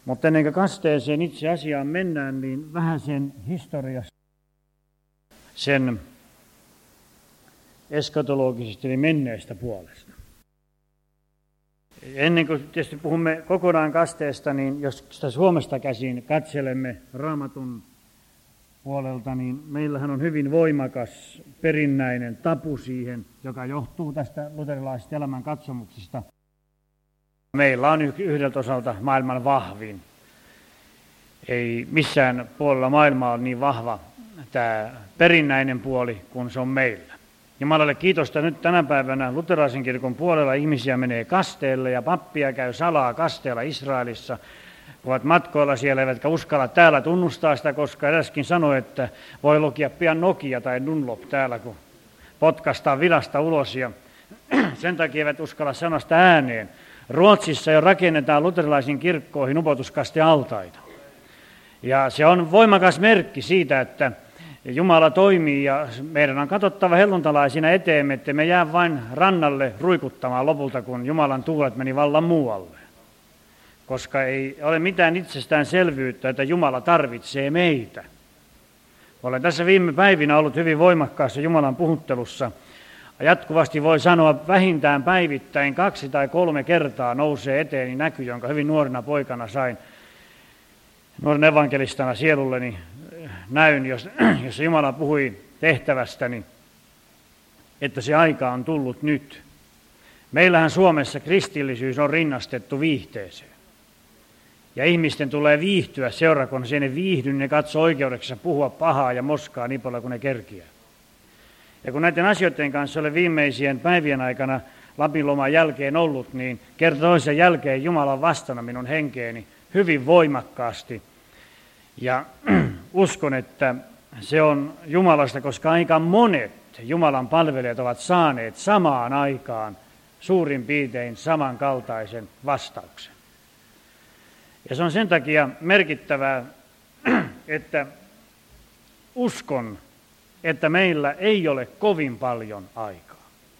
Mutta ennen kuin kasteeseen itse asiaan mennään, niin vähän sen historiassa, sen eskatologisesti eli menneestä puolesta. Ennen kuin tietysti puhumme kokonaan kasteesta, niin jos sitä Suomesta käsin katselemme Raamatun puolelta, niin meillähän on hyvin voimakas perinnäinen tapu siihen, joka johtuu tästä luterilaisesta elämänkatsomuksesta. Meillä on yhdeltä osalta maailman vahvin. Ei missään puolella maailmaa ole niin vahva tämä perinnäinen puoli kuin se on meillä. Jumalalle kiitosta nyt tänä päivänä luterilaisen kirkon puolella ihmisiä menee kasteelle ja pappia käy salaa kasteella Israelissa. Ovat matkoilla siellä, eivätkä uskalla täällä tunnustaa sitä, koska eräskin sanoi, että voi lukia pian Nokia tai Dunlop täällä, kun potkastaa vilasta ulos. Ja sen takia eivät uskalla sanoa sitä ääneen. Ruotsissa jo rakennetaan luterilaisiin kirkkoihin upotuskastealtaita. Ja se on voimakas merkki siitä, että Jumala toimii ja meidän on katsottava helluntalaisina eteemme, että me jää vain rannalle ruikuttamaan lopulta, kun Jumalan tuulet meni vallan muualle. Koska ei ole mitään itsestäänselvyyttä, että Jumala tarvitsee meitä. Olen tässä viime päivinä ollut hyvin voimakkaassa Jumalan puhuttelussa. Jatkuvasti voi sanoa vähintään päivittäin 2 tai 3 kertaa nousee eteeni näky, jonka hyvin nuorena poikana sain. Nuoren evankelistana sielulleni näyn, jossa Jumala puhui tehtävästäni, että se aika on tullut nyt. Meillähän Suomessa kristillisyys on rinnastettu viihteeseen. Ja ihmisten tulee viihtyä seurakunnassa, ne viihdy, ne katsoo oikeudeksessa puhua pahaa ja moskaa niin paljon kuin ne kerkiää. Ja kun näiden asioiden kanssa olen viimeisien päivien aikana Lapin loman jälkeen ollut, niin kerta toisen jälkeen Jumala on vastannut minun henkeeni hyvin voimakkaasti. Ja uskon, että se on Jumalasta, koska aika monet Jumalan palvelijat ovat saaneet samaan aikaan suurin piirtein samankaltaisen vastauksen. Ja se on sen takia merkittävää, että uskon, että meillä ei ole kovin paljon aikaa.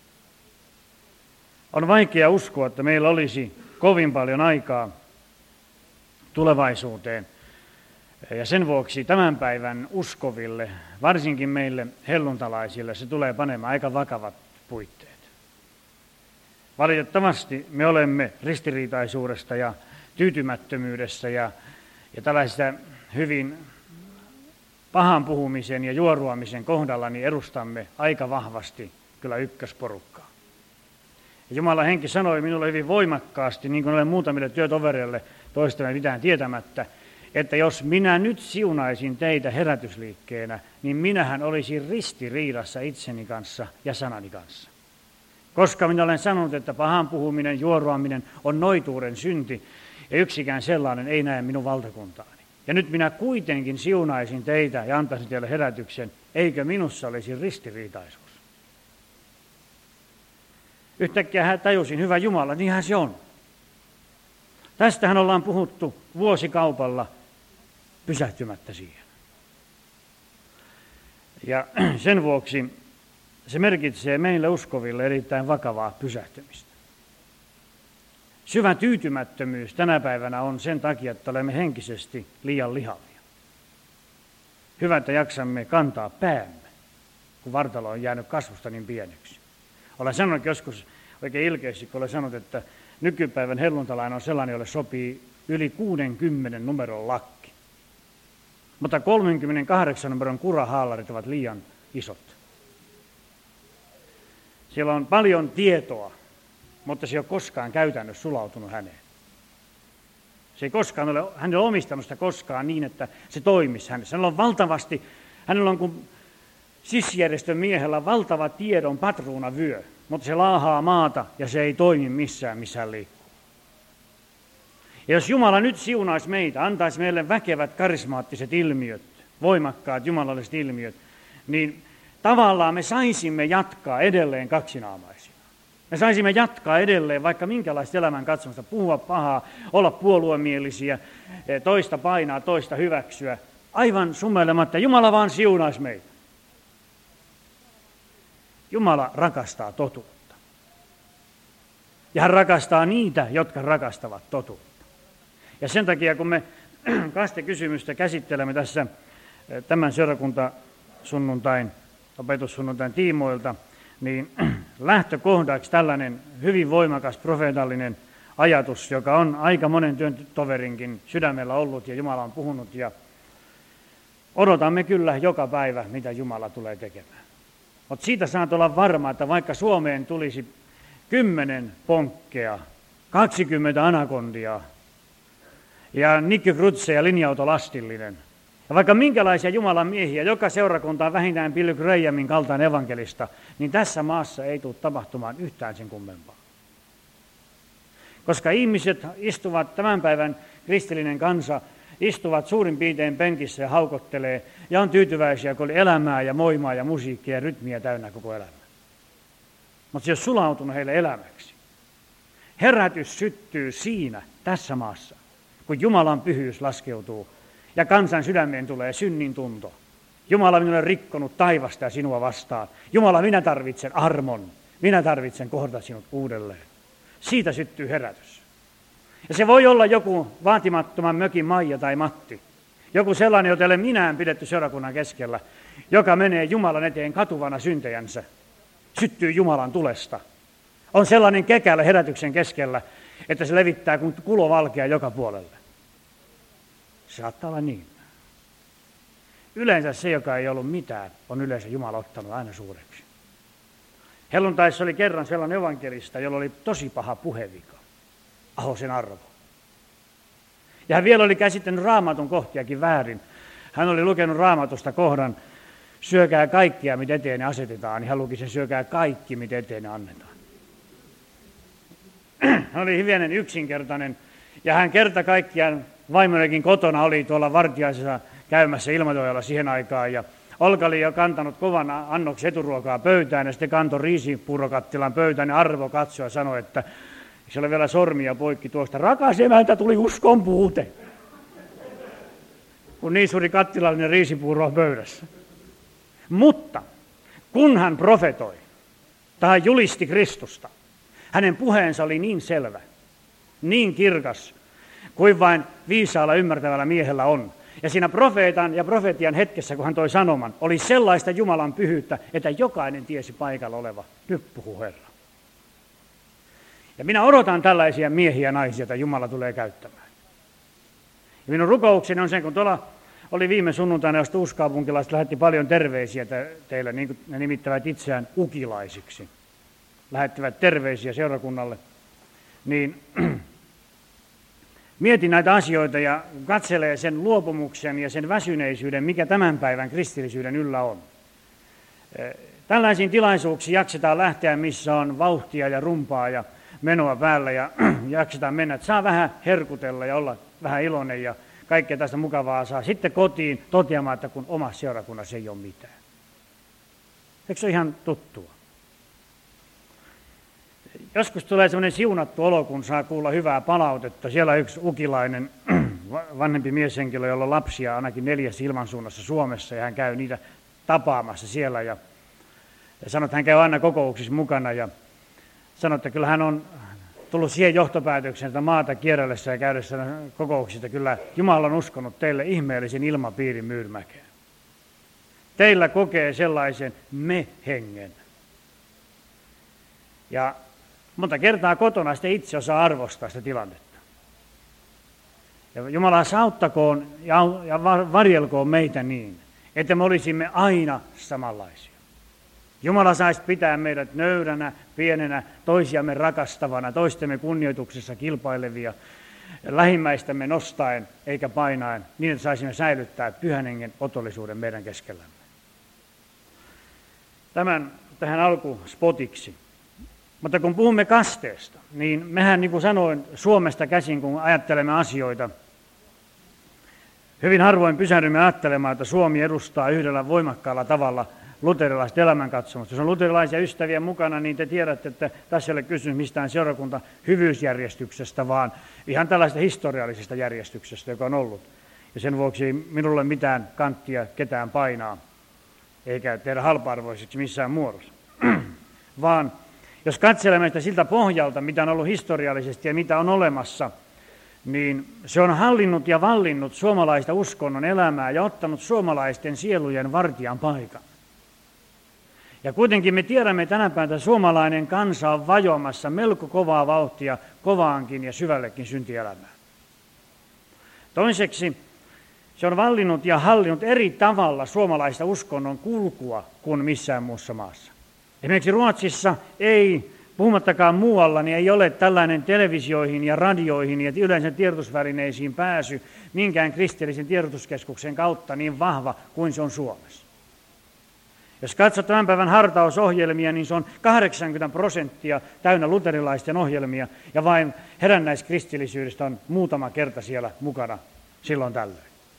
On vaikea uskoa, että meillä olisi kovin paljon aikaa tulevaisuuteen. Ja sen vuoksi tämän päivän uskoville, varsinkin meille helluntalaisille, se tulee panemaan aika vakavat puitteet. Valitettavasti me olemme ristiriitaisuudesta ja tyytymättömyydessä ja tällaisesta hyvin pahan puhumisen ja juoruamisen kohdalla niin edustamme aika vahvasti kyllä ykkösporukkaa. Ja Jumalan henki sanoi minulle hyvin voimakkaasti, niin kuin olen muutamille työtovereille toistemme mitään tietämättä, että jos minä nyt siunaisin teitä herätysliikkeenä, niin minähän olisin ristiriidassa itseni kanssa ja sanani kanssa. Koska minä olen sanonut, että pahan puhuminen, juoruaminen on noituuden synti, ja yksikään sellainen ei näe minun valtakuntaani. Ja nyt minä kuitenkin siunaisin teitä ja antaisin teille herätyksen, eikö minussa olisi ristiriitaisuus. Yhtäkkiä tajusin, hyvä Jumala, niinhän se on. Tästähän ollaan puhuttu vuosikaupalla pysähtymättä siihen. Ja sen vuoksi se merkitsee meille uskoville erittäin vakavaa pysähtymistä. Syvä tyytymättömyys tänä päivänä on sen takia, että olemme henkisesti liian lihavia. Hyvä, että jaksamme kantaa päämme, kun vartalo on jäänyt kasvusta niin pieneksi. Olen sanonut joskus oikein ilkeästi, kun olen sanonut, että nykypäivän helluntalainen on sellainen, jolle sopii yli 60 numeron lakki. Mutta 38 numeron kurahaalarit ovat liian isot. Siellä on paljon tietoa, mutta se ei ole koskaan käytännössä sulautunut häneen. Se ei koskaan ole, hän ei ole omistanut sitä koskaan niin, että se toimisi hänessä. Hänellä on kuin sisjärjestön miehellä valtava tiedon patruunavyö, mutta se laahaa maata ja se ei toimi missään, missä hän liikkuu. Ja jos Jumala nyt siunaisi meitä, antaisi meille väkevät karismaattiset ilmiöt, voimakkaat jumalalliset ilmiöt, niin tavallaan me saisimme jatkaa edelleen kaksinaamaisina. Me saisimme jatkaa edelleen vaikka minkälaista elämän katsomusta, puhua pahaa, olla puoluemielisiä, toista painaa, toista hyväksyä, aivan sumeilematta. Jumala vaan siunaisi meitä. Jumala rakastaa totuutta. Ja hän rakastaa niitä, jotka rakastavat totuutta. Ja sen takia, kun me kastekysymystä käsittelemme tässä tämän seurakuntasunnuntain, opetussunnuntain tiimoilta, niin lähtökohdaksi tällainen hyvin voimakas profeetallinen ajatus, joka on aika monen työntoverinkin sydämellä ollut ja Jumala on puhunut ja odotamme kyllä joka päivä, mitä Jumala tulee tekemään. Mutta siitä saat olla varma, että vaikka Suomeen tulisi 10 ponkkea, 20 anakondia ja Nicky Krutse ja linja-autolastillinen, ja vaikka minkälaisia Jumalan miehiä, joka seurakunta on vähintään Billy Grahamin kaltainen evankelista, niin tässä maassa ei tule tapahtumaan yhtään sen kummempaa. Koska ihmiset istuvat, tämän päivän kristillinen kansa, istuvat suurin piirtein penkissä ja haukottelee ja on tyytyväisiä, kun oli elämää ja moimaa ja musiikkia ja rytmiä täynnä koko elämä. Mutta se on sulautunut heille elämäksi. Herätys syttyy siinä, tässä maassa, kun Jumalan pyhyys laskeutuu ja kansan sydämeen tulee synnin tunto. Jumala, minä olen rikkonut taivasta ja sinua vastaan. Jumala, minä tarvitsen armon. Minä tarvitsen kohdata sinut uudelleen. Siitä syttyy herätys. Ja se voi olla joku vaatimattoman mökin Maija tai Matti. Joku sellainen, jota ei ole minään pidetty seurakunnan keskellä, joka menee Jumalan eteen katuvana syntejänsä. Syttyy Jumalan tulesta. On sellainen kekälä herätyksen keskellä, että se levittää kuin kulovalkea joka puolelle. Se saattaa olla niin. Yleensä se, joka ei ollut mitään, on yleensä Jumala ottanut aina suureksi. Helluntaissa oli kerran sellainen evankelista, jolla oli tosi paha puhevika. Ahosen Arvo. Ja hän vielä oli käsittänyt Raamatun kohtiakin väärin. Hän oli lukenut Raamatusta kohdan, syökää kaikkia, mitä eteen asetetaan, niin hän luki sen syökää kaikki, mitä eteen annetaan. Hän oli hyvin yksinkertainen, ja hän kerta kaikkiaan vaimonekin kotona oli tuolla Vartiaisessa käymässä Ilmajoella siihen aikaan, ja Olka oli jo kantanut kovan annoksen eturuokaa pöytään, ja sitten kantoi riisipuurokattilan pöytään, ja Arvo katsoi ja sanoi, että se oli vielä sormia poikki tuosta, rakas emäntä, tuli uskon puute. Kun niin suuri kattilallinen riisipuuro on pöydässä. Mutta kun hän profetoi tai julisti Kristusta, hänen puheensa oli niin selvä, niin kirkas, kuin vain viisaalla ymmärtävällä miehellä on. Ja siinä profeetan ja profetian hetkessä, kun hän toi sanoman, oli sellaista Jumalan pyhyyttä, että jokainen tiesi paikalla oleva, nyt puhuu Herra. Ja minä odotan tällaisia miehiä ja naisia, joita Jumala tulee käyttämään. Ja minun rukoukseni on se, kun tuolla oli viime sunnuntaina, josta uuskaupunkilaiset lähetti paljon terveisiä teille, niin kuin ne nimittävät itseään ukilaisiksi. Lähettivät terveisiä seurakunnalle. Niin mietin näitä asioita ja katselee sen luopumuksen ja sen väsyneisyyden, mikä tämän päivän kristillisyyden yllä on. Tällaisiin tilaisuuksiin jaksetaan lähteä, missä on vauhtia ja rumpaa ja menoa päällä ja jaksetaan mennä, että saa vähän herkutella ja olla vähän iloinen ja kaikkea tästä mukavaa saa. Sitten kotiin toteamaan, että kun omassa seurakunnassa ei ole mitään. Eikö se ole ihan tuttua? Joskus tulee sellainen siunattu olo, kun saa kuulla hyvää palautetta. Siellä on yksi ukilainen vanhempi mieshenkilö, jolla on lapsia ainakin 4 ilmansuunnassa Suomessa, ja hän käy niitä tapaamassa siellä. Ja sanoo, että hän käy aina kokouksissa mukana, ja sanoo, että kyllä hän on tullut siihen johtopäätökseen, että maata kierrellessä ja käydessä kokouksista, kyllä Jumala on uskonut teille ihmeellisen ilmapiirin Myyrmäkeen. Teillä kokee sellaisen me-hengen. Ja monta kertaa kotona sitten itse osaa arvostaa sitä tilannetta. Ja Jumala auttakoon ja varjelkoon meitä niin, että me olisimme aina samanlaisia. Jumala saisi pitää meidät nöyränä, pienenä, toisiamme rakastavana, toistemme kunnioituksessa kilpailevia, lähimmäistämme nostaen eikä painaen, niin että saisimme säilyttää Pyhän Hengen otollisuuden meidän keskellämme. Tämän tähän alkuspotiksi. Mutta kun puhumme kasteesta, niin mehän, niin kuin sanoin, Suomesta käsin, kun ajattelemme asioita, hyvin harvoin pysähdymme ajattelemaan, että Suomi edustaa yhdellä voimakkaalla tavalla luterilaista elämänkatsomusta. Jos on luterilaisia ystäviä mukana, niin te tiedätte, että tässä ei ole kysymys mistään seurakunta hyvyysjärjestyksestä, vaan ihan tällaista historiallisesta järjestyksestä, joka on ollut. Ja sen vuoksi ei minulle mitään kanttia ketään painaa, eikä tehdä halpa-arvoiseksi missään muodossa. Vaan jos katselemme sitä siltä pohjalta, mitä on ollut historiallisesti ja mitä on olemassa, niin se on hallinnut ja vallinnut suomalaista uskonnon elämää ja ottanut suomalaisten sielujen vartijan paikan. Ja kuitenkin me tiedämme tänä päivänä, että suomalainen kansa on vajoamassa melko kovaa vauhtia kovaankin ja syvällekin syntielämään. Toiseksi se on vallinnut ja hallinnut eri tavalla suomalaista uskonnon kulkua kuin missään muussa maassa. Esimerkiksi Ruotsissa ei, puhumattakaan muualla, niin ei ole tällainen televisioihin ja radioihin ja yleensä tiedotusvälineisiin pääsy minkään kristillisen tiedotuskeskuksen kautta niin vahva kuin se on Suomessa. Jos katsot tämän päivän hartausohjelmia, niin se on 80% täynnä luterilaisten ohjelmia ja vain herännäiskristillisyydestä on muutama kerta siellä mukana silloin tällöin.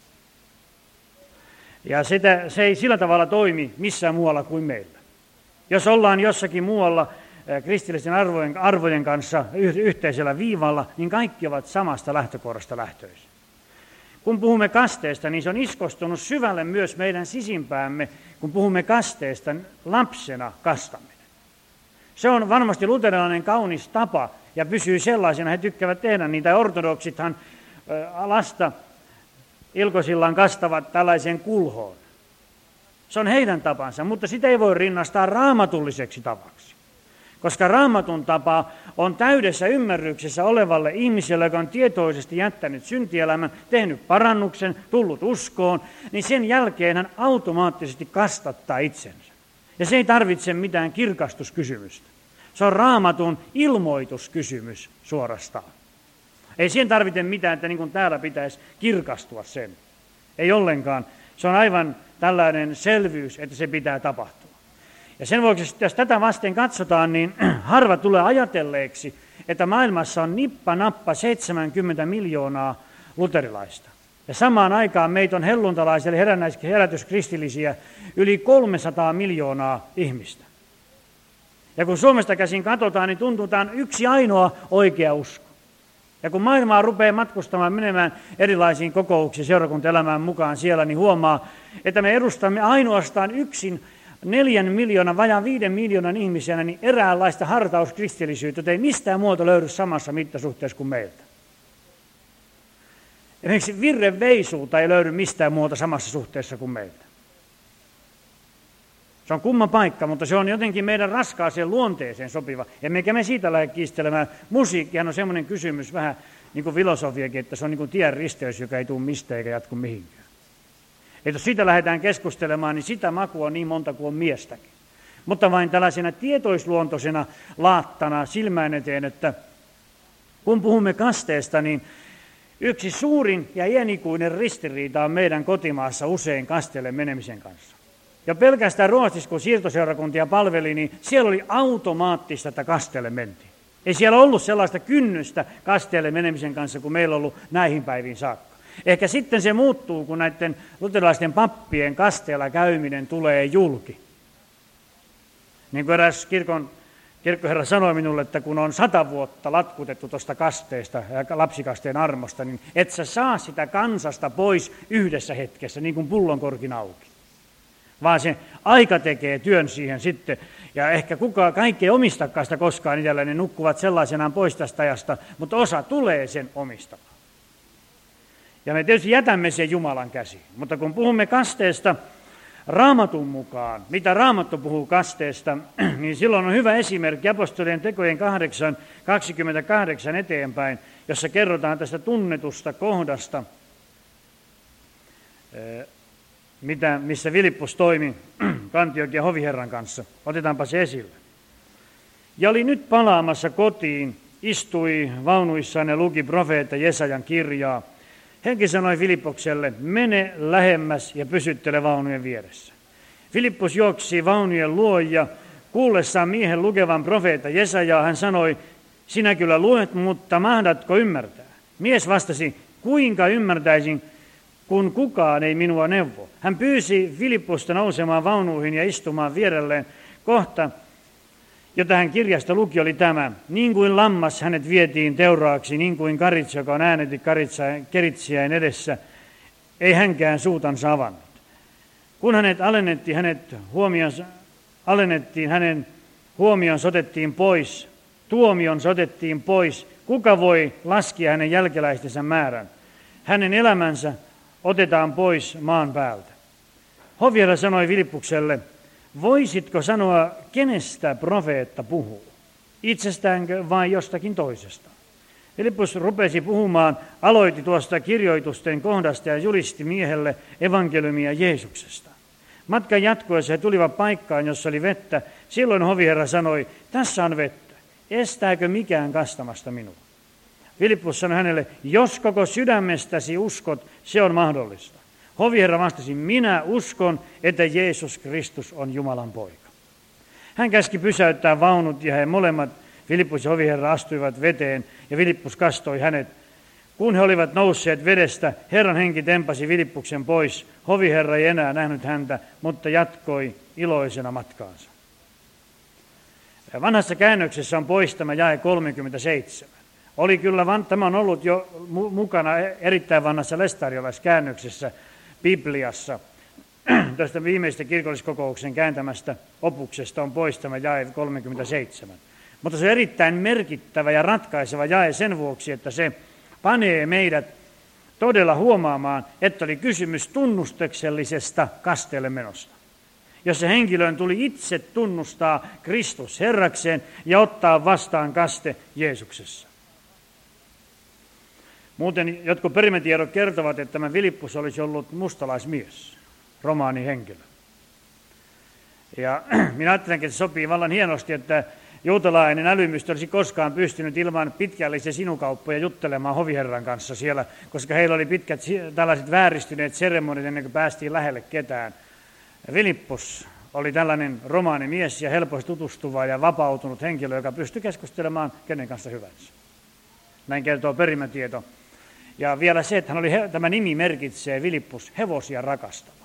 Ja se ei sillä tavalla toimi missään muualla kuin meillä. Jos ollaan jossakin muualla kristillisten arvojen kanssa yhteisellä viivalla, niin kaikki ovat samasta lähtökohdasta lähtöisin. Kun puhumme kasteesta, niin se on iskostunut syvälle myös meidän sisimpäämme, kun puhumme kasteesta lapsena kastaminen. Se on varmasti luterilainen kaunis tapa ja pysyy sellaisena, he tykkäävät tehdä niitä. Ortodoksithan lasta ilkosillaan kastavat tällaiseen kulhoon. Se on heidän tapansa, mutta sitä ei voi rinnastaa raamatulliseksi tavaksi. Koska raamatun tapa on täydessä ymmärryksessä olevalle ihmiselle, joka on tietoisesti jättänyt syntielämän, tehnyt parannuksen, tullut uskoon, niin sen jälkeen hän automaattisesti kastattaa itsensä. Ja se ei tarvitse mitään kirkastuskysymystä. Se on raamatun ilmoituskysymys suorastaan. Ei siihen tarvitse mitään, että niin kuin täällä pitäisi kirkastua sen. Ei ollenkaan. Se on aivan tällainen selvyys, että se pitää tapahtua. Ja sen vuoksi, jos tätä vasten katsotaan, niin harva tulee ajatelleeksi, että maailmassa on nippa-nappa 70 miljoonaa luterilaista. Ja samaan aikaan meitä on helluntalaisia, eli herätyskristillisiä, yli 300 miljoonaa ihmistä. Ja kun Suomesta käsin katsotaan, niin tuntutaan yksi ainoa oikea usko. Ja kun maailmaa rupeaa matkustamaan, menemään erilaisiin kokouksiin seurakuntaelämään mukaan siellä, niin huomaa, että me edustamme ainoastaan yksin 4 miljoonan, vajaan 5 miljoonan ihmisenä, niin eräänlaista hartauskristillisyyttä, että ei mistään muuta löydy samassa mittasuhteessa kuin meiltä. Esimerkiksi virreveisuutta ei löydy mistään muuta samassa suhteessa kuin meiltä. Se on kumma paikka, mutta se on jotenkin meidän raskaaseen luonteeseen sopiva. Emmekä me siitä lähde kiistelemään. Musiikkihan on semmoinen kysymys vähän niin kuin filosofiakin, että se on niin kuin tien risteys, joka ei tule mistään eikä jatku mihinkään. Että jos siitä lähdetään keskustelemaan, niin sitä makua on niin monta kuin on miestäkin. Mutta vain tällaisena tietoisluontoisena laattana silmään eteen, että kun puhumme kasteesta, niin yksi suurin ja iänikuinen ristiriita on meidän kotimaassa usein kasteelle menemisen kanssa. Ja pelkästään Ruotsissa, kun siirtoseurakuntia palveli, niin siellä oli automaattista, että kasteelle mentiin. Ei siellä ollut sellaista kynnystä kasteelle menemisen kanssa, kuin meillä on ollut näihin päiviin saakka. Ehkä sitten se muuttuu, kun näiden luterilaisten pappien kasteella käyminen tulee julki. Niin kuin eräs kirkkoherra sanoi minulle, että kun on 100 vuotta latkutettu tuosta kasteesta ja lapsikasteen armosta, niin et sä saa sitä kansasta pois yhdessä hetkessä, niin kuin pullonkorkin auki. Vaan se aika tekee työn siihen sitten, ja ehkä kaikki ei omistakaan sitä koskaan itsellä, ne nukkuvat sellaisenaan pois tästä ajasta, mutta osa tulee sen omistamaan. Ja me tietysti jätämme sen Jumalan käsiin, mutta kun puhumme kasteesta Raamatun mukaan, mitä Raamattu puhuu kasteesta, niin silloin on hyvä esimerkki Apostolien tekojen 8:28 eteenpäin, jossa kerrotaan tästä tunnetusta kohdasta, missä Filippus toimi Antiokian hoviherran kanssa. Otetaanpa se esille. Ja oli nyt palaamassa kotiin, istui vaunuissaan ja luki profeetta Jesajan kirjaa. Henki sanoi Filippokselle, mene lähemmäs ja pysyttele vaunujen vieressä. Filippus juoksi vaunujen luo ja kuullessaan miehen lukevan profeetta Jesajaa, hän sanoi, sinä kyllä luet, mutta mahdatko ymmärtää? Mies vastasi, kuinka ymmärtäisin, kun kukaan ei minua neuvo. Hän pyysi Filippusta nousemaan vaunuihin ja istumaan vierelleen. Kohta, jota hän kirjasta luki, oli tämä. Niin kuin lammas hänet vietiin teuraaksi, niin kuin karitsa, joka on äänetti keritsiäin edessä, ei hänkään suutansa avannut. Kun hänen huomionsa otettiin pois, tuomionsa otettiin pois, Kuka voi laskea hänen jälkeläistensä määrän? Hänen elämänsä otetaan pois maan päältä. Hoviohra sanoi Filippukselle, voisitko sanoa, kenestä profeetta puhuu? Itsestäänkö vai jostakin toisesta? Filippus rupesi puhumaan, aloitti tuosta kirjoitusten kohdasta ja julisti miehelle evankeliumia Jeesuksesta. Matkan jatkuessa he tulivat paikkaan, jossa oli vettä. Silloin hoviohra sanoi, tässä on vettä. Estääkö mikään kastamasta minua? Filippus sanoi hänelle, jos koko sydämestäsi uskot, se on mahdollista. Hoviohra vastasi, minä uskon, että Jeesus Kristus on Jumalan poika. Hän käski pysäyttää vaunut ja he molemmat, Filippus ja hoviohra, astuivat veteen ja Filippus kastoi hänet. Kun he olivat nousseet vedestä, Herran henki tempasi Filippuksen pois. Hoviohra ei enää nähnyt häntä, mutta jatkoi iloisena matkaansa. Vanhassa käännöksessä on pois tämä jae 37. Oli kyllä, tämä on ollut jo mukana erittäin vanhassa lestariolaiskäännöksessä Bibliassa. Tästä viimeistä kirkolliskokouksen kääntämästä opuksesta on pois tämä jae 37. Mutta se on erittäin merkittävä ja ratkaiseva jae sen vuoksi, että se panee meidät todella huomaamaan, että oli kysymys tunnustuksellisesta kasteelle menosta, jossa henkilön tuli itse tunnustaa Kristus Herrakseen ja ottaa vastaan kaste Jeesuksessa. Muuten jotkut perimätiedot kertovat, että tämä Filippus olisi ollut mustalaismies, romaanihenkilö. Ja minä ajattelenkin, että se sopii vallan hienosti, että juutalainen älymystö olisi koskaan pystynyt ilman pitkällisiä sinukauppoja juttelemaan hoviohran kanssa siellä, koska heillä oli pitkät tällaiset vääristyneet seremoniat ennen kuin päästiin lähelle ketään. Filippus oli tällainen romaanimies ja helposti tutustuva ja vapautunut henkilö, joka pystyi keskustelemaan kenen kanssa hyvänsä. Näin kertoo perimätieto. Ja vielä se, että tämä nimi merkitsee Filippus hevosia rakastava.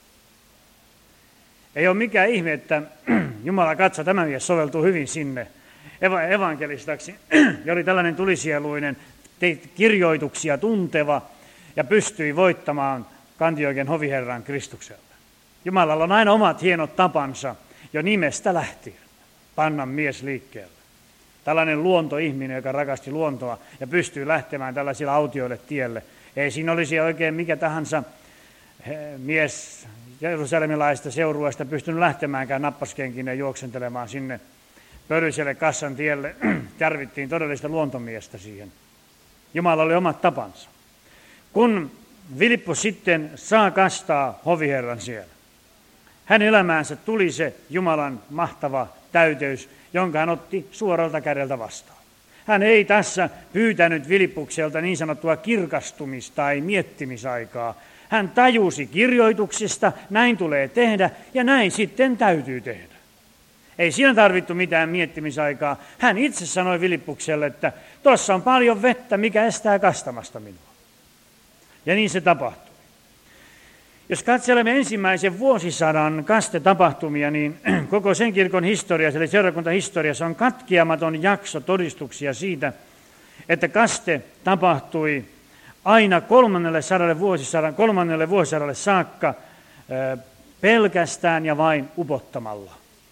Ei ole mikään ihme, että Jumala katsoi, tämä mies soveltuu hyvin sinne evankelistaksi. Ja oli tällainen tulisieluinen, kirjoituksia tunteva ja pystyi voittamaan Kantioken hoviherran Kristuksella. Jumalalla on aina omat hienot tapansa jo nimestä lähtien panna mies liikkeelle. Tällainen luontoihminen, joka rakasti luontoa ja pystyy lähtemään tällaisilla autioille tielle. Ei siinä olisi oikein mikä tahansa mies jerusalemilaisesta seurueesta pystynyt lähtemäänkään nappaskenkin ja juoksentelemaan sinne pölyiselle kassan tielle. Tarvittiin todellista luontomiestä siihen. Jumala oli omat tapansa. Kun Filippus sitten saa kastaa hoviherran siellä, hänen elämäänsä tuli se Jumalan mahtava täyteys, jonka hän otti suoralta kädeltä vastaan. Hän ei tässä pyytänyt Filippukselta niin sanottua kirkastumista tai miettimisaikaa. Hän tajusi kirjoituksista, näin tulee tehdä ja näin sitten täytyy tehdä. Ei siinä tarvittu mitään miettimisaikaa. Hän itse sanoi Filippukselle, että tuossa on paljon vettä, mikä estää kastamasta minua. Ja niin se tapahtui. Jos katselemme ensimmäisen vuosisadan kastetapahtumia, niin koko sen kirkon historiassa, eli seurakuntahistoriassa, on katkeamaton jakso todistuksia siitä, että kaste tapahtui aina kolmannelle vuosisadalle saakka pelkästään ja vain upottamalla.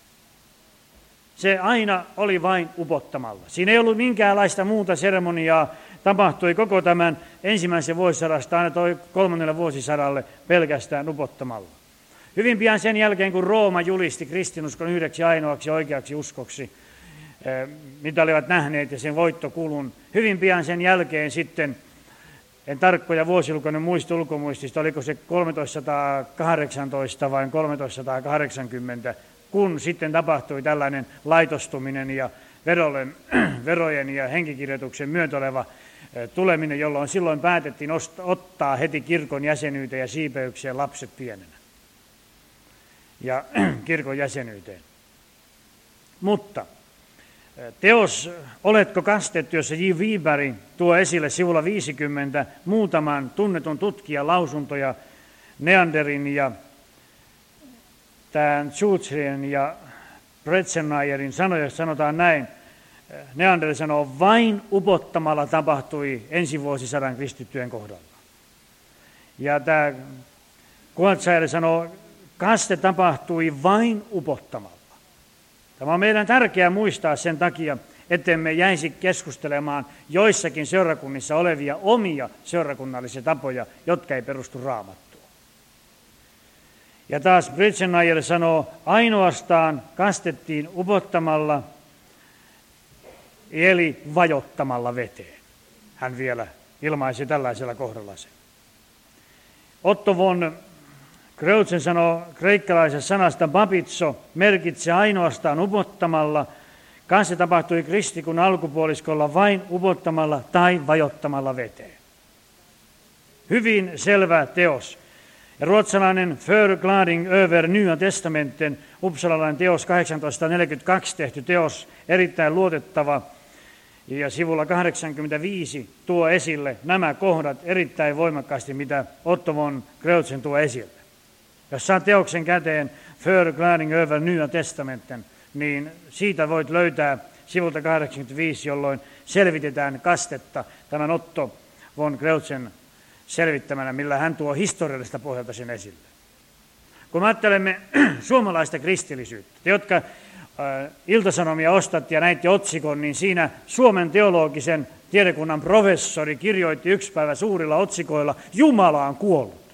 Se aina oli vain upottamalla. Siinä ei ollut minkäänlaista muuta seremoniaa. Tapahtui koko tämän ensimmäisen vuosisadasta aina kolmannelle vuosisadalle pelkästään upottamalla. Hyvin pian sen jälkeen, kun Rooma julisti kristinuskon yhdeksi ainoaksi oikeaksi uskoksi, mitä olivat nähneet ja sen voittokulun, hyvin pian sen jälkeen sitten, en tarkkoja vuosilukuja muista ulkomuistista, oliko se 1318 vai 1380, kun sitten tapahtui tällainen laitostuminen ja verojen ja henkikirjoituksen myötä oleva tuleminen, jolloin silloin päätettiin ottaa heti kirkon jäsenyyteen ja siipeykseen lapset pienenä. Ja kirkon jäsenyyteen. Mutta teos Oletko kastettu, jossa J. Wiberg tuo esille sivulla 50 muutaman tunnetun tutkijan lausuntoja Neanderin ja tämän Schutzerin ja Bretzenmeierin sanoja, sanotaan näin. Neander sanoo, vain upottamalla tapahtui ensivuosisadan kristittyjen kohdalla. Ja tämä Kuotsaire sanoo, kaste tapahtui vain upottamalla. Tämä on meidän tärkeää muistaa sen takia, ettemme jäisi keskustelemaan joissakin seurakunnissa olevia omia seurakunnallisia tapoja, jotka ei perustu Raamattuun. Ja taas Bridgenayer sanoo, ainoastaan kastettiin upottamalla, eli vajottamalla veteen. Hän vielä ilmaisi tällaisella kohdalla sen. Otto von Creutzen sanoo kreikkalaisesta sanasta bapitso merkitsee ainoastaan upottamalla. Kanssa tapahtui kristikun alkupuoliskolla vain upottamalla tai vajottamalla veteen. Hyvin selvä teos. Ja ruotsalainen Förklaring över Nya Testamenten, uppsalalainen teos 1842 tehty teos, erittäin luotettava. Ja sivulla 85 tuo esille nämä kohdat erittäin voimakkaasti, mitä Otto von Creutzen tuo esille. Jos saa teoksen käteen Förklaring över Nya Testamenten, niin siitä voit löytää sivulta 85, jolloin selvitetään kastetta tämän Otto von Creutzen selvittämänä, millä hän tuo historiallista pohjalta sen esille. Kun me ajattelemme suomalaista kristillisyyttä, te jotka Ilta-Sanomia ostatte ja näitte otsikon, niin siinä Suomen teologisen tiedekunnan professori kirjoitti yksi päivä suurilla otsikoilla, Jumala on kuollut.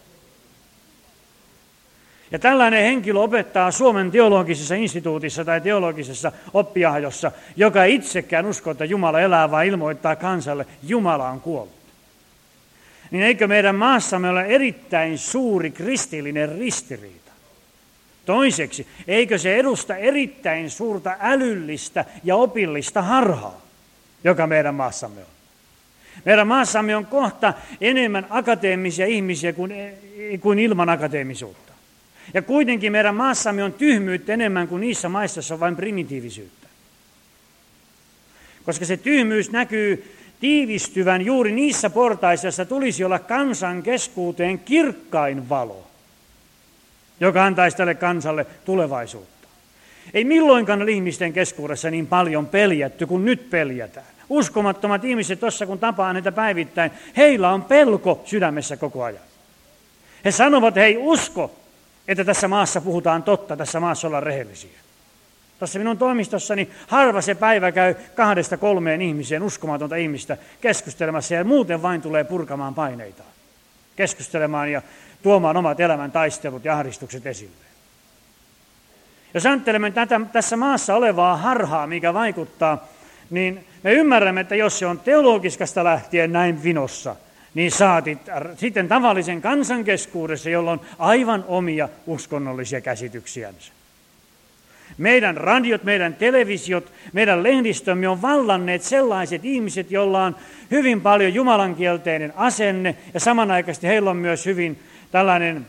Ja tällainen henkilö opettaa Suomen teologisessa instituutissa tai teologisessa oppiahjossa, joka itsekään usko, että Jumala elää, vaan ilmoittaa kansalle, Jumala on kuollut. Niin eikö meidän maassamme ole erittäin suuri kristillinen ristiriita? Toiseksi, eikö se edusta erittäin suurta älyllistä ja opillista harhaa, joka meidän maassamme on? Meidän maassamme on kohta enemmän akateemisia ihmisiä kuin ilman akateemisuutta. Ja kuitenkin meidän maassamme on tyhmyyttä enemmän kuin niissä maissa, joissa on vain primitiivisyyttä. Koska se tyhmyys näkyy tiivistyvän juuri niissä portaissa, joissa tulisi olla kansan keskuuteen kirkkain valo, joka antaisi tälle kansalle tulevaisuutta. Ei milloinkaan ole ihmisten keskuudessa niin paljon peljätty kuin nyt peljätään. Uskomattomat ihmiset tuossa, kun tapaan heitä päivittäin, heillä on pelko sydämessä koko ajan. He sanovat, että he ei usko, että tässä maassa puhutaan totta, tässä maassa ollaan rehellisiä. Tuossa minun toimistossani harva se päivä käy 2-3 ihmiseen, uskomatonta ihmistä, keskustelemassa ja muuten vain tulee purkamaan paineitaan. Keskustelemaan ja tuomaan omat elämän taistelut ja ahdistukset esille. Jos ajattelemme tässä maassa olevaa harhaa, mikä vaikuttaa, niin me ymmärrämme, että jos se on teologiskasta lähtien näin vinossa, niin saatit sitten tavallisen kansan keskuudessa, jolla on aivan omia uskonnollisia käsityksiänsä. Meidän radiot, meidän televisiot, meidän lehdistömme on vallanneet sellaiset ihmiset, joilla on hyvin paljon jumalankielteinen asenne ja samanaikaisesti heillä on myös hyvin tällainen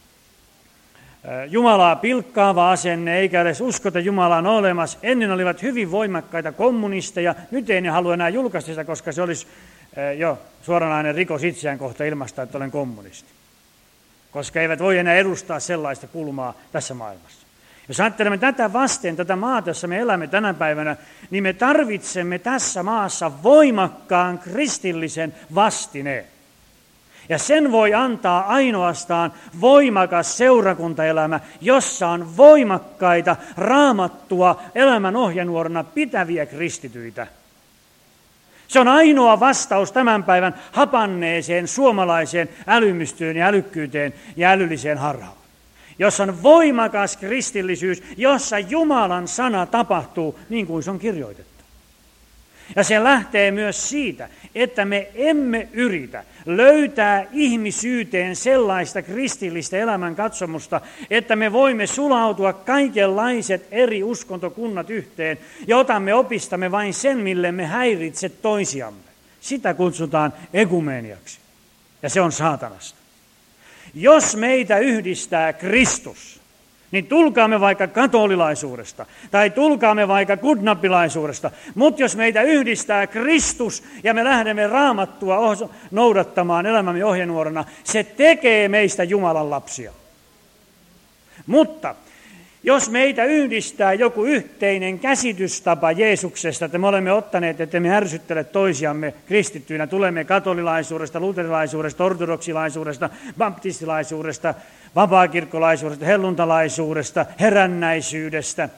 Jumalaa pilkkaava asenne, eikä edes uskota Jumalaan olemassa. Ennen olivat hyvin voimakkaita kommunisteja, nyt ei ne halua enää julkaista sitä, koska se olisi jo suoranainen rikos itseään kohta ilmaista, että olen kommunisti. Koska eivät voi enää edustaa sellaista kulmaa tässä maailmassa. Jos ajattelemme tätä vasten, tätä maata, jossa me elämme tänä päivänä, niin me tarvitsemme tässä maassa voimakkaan kristillisen vastineen. Ja sen voi antaa ainoastaan voimakas seurakuntaelämä, jossa on voimakkaita raamattua elämän ohjenuorana pitäviä kristityitä. Se on ainoa vastaus tämän päivän hapanneeseen suomalaiseen älymystyyn ja älykkyyteen ja älylliseen harhaan. Jos on voimakas kristillisyys, jossa Jumalan sana tapahtuu niin kuin se on kirjoitettu. Ja se lähtee myös siitä, että me emme yritä löytää ihmisyyteen sellaista kristillistä elämänkatsomusta, että me voimme sulautua kaikenlaiset eri uskontokunnat yhteen ja otamme opistamme vain sen, mille me häiritse toisiamme. Sitä kutsutaan ekumeniaksi ja se on saatanasta. Jos meitä yhdistää Kristus, niin tulkaamme vaikka katolilaisuudesta tai tulkaamme vaikka kudnappilaisuudesta, mutta jos meitä yhdistää Kristus ja me lähdemme raamattua noudattamaan elämämme ohjenuorana, se tekee meistä Jumalan lapsia. Mutta jos meitä yhdistää joku yhteinen käsitystapa Jeesuksesta, että me olemme ottaneet, että me ärsyttele toisiamme kristittyinä, tulemme katolilaisuudesta, luterilaisuudesta, ortodoksilaisuudesta, baptistilaisuudesta, vapaakirkkolaisuudesta, helluntalaisuudesta, herännäisyydestä,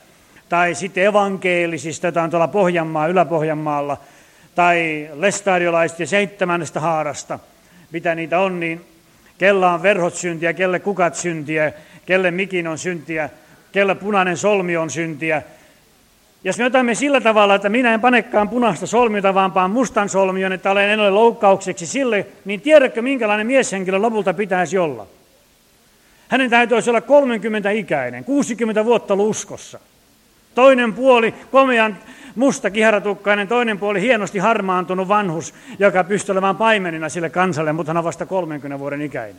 tai sitten evankeelisista, joita on tuolla Ylä-Pohjanmaalla, tai lestadiolaisista ja 7. haarasta, mitä niitä on, niin kellä on verhot syntiä, kelle kukat syntiä, kelle mikin on syntiä, kelle punainen solmi on syntiä. Jos me otamme sillä tavalla, että minä en panekaan punaista solmiota, vaan paan mustan solmion, että en ole loukkaukseksi sille, niin tiedätkö, minkälainen mieshenkilö lopulta pitäisi olla? Hänen täytyisi olla 30-ikäinen, 60 vuotta ollut uskossa. Toinen puoli komean musta kiharatukkainen, toinen puoli hienosti harmaantunut vanhus, joka pystyy olemaan paimenina sille kansalle, mutta hän on vasta 30 vuoden ikäinen.